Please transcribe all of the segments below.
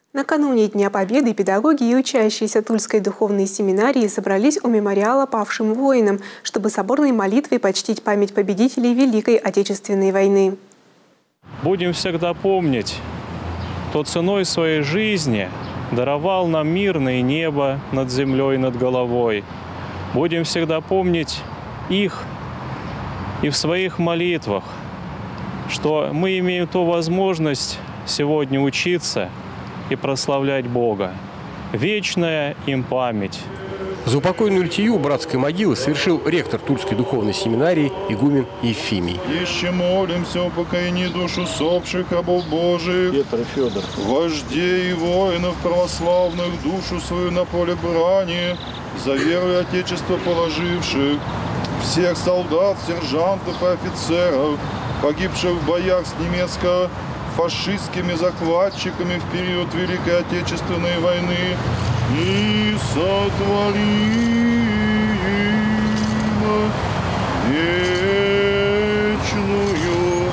Накануне Дня Победы педагоги и учащиеся Тульской духовной семинарии собрались у мемориала павшим воинам, чтобы соборной молитвой почтить память победителей Великой Отечественной войны. Будем всегда помнить, кто ценой своей жизни даровал нам мирное небо над землей, над головой. Будем всегда помнить их и в своих молитвах, что мы имеем ту возможность сегодня учиться и прославлять Бога. Вечная им память. Заупокойную литию у братской могилы совершил ректор Тульской духовной семинарии игумен Ефимий. Еще молимся о упокоении душ усопших рабов Божиих, Петр Федор, вождей и воинов православных, душу свою на поле брани, за веру и отечество положивших, всех солдат, сержантов и офицеров, погибших в боях с немецко-фашистскими захватчиками в период Великой Отечественной войны, и сотворим вечную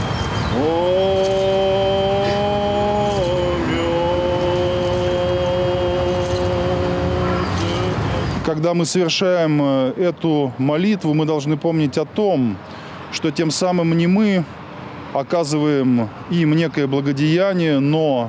память. Когда мы совершаем эту молитву, мы должны помнить о том, что тем самым не мы оказываем им некое благодеяние, но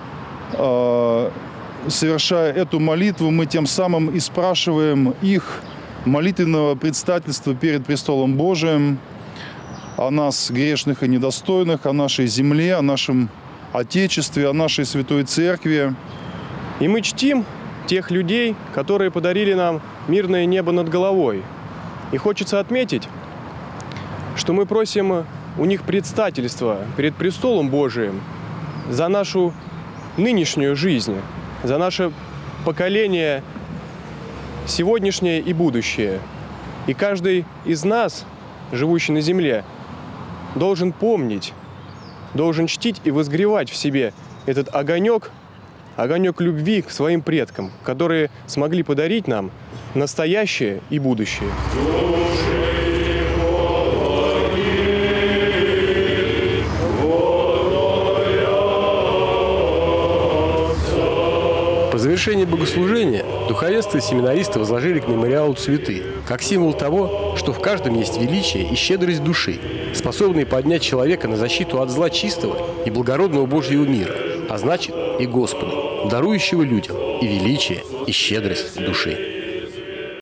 совершая эту молитву, мы тем самым и спрашиваем их молитвенного предстательства перед престолом Божиим, о нас, грешных и недостойных, о нашей земле, о нашем Отечестве, о нашей Святой Церкви. И мы чтим тех людей, которые подарили нам мирное небо над головой. И хочется отметить, что мы просим у них предстательства перед престолом Божиим за нашу нынешнюю жизнь, за наше поколение сегодняшнее и будущее. И каждый из нас, живущий на земле, должен помнить, должен чтить и возгревать в себе этот огонек любви к своим предкам, которые смогли подарить нам настоящее и будущее. По завершении богослужения духовенство и семинаристы возложили к мемориалу цветы, как символ того, что в каждом есть величие и щедрость души, способные поднять человека на защиту от зла чистого и благородного Божьего мира, а значит и Господа, дарующего людям и величие, и щедрость души.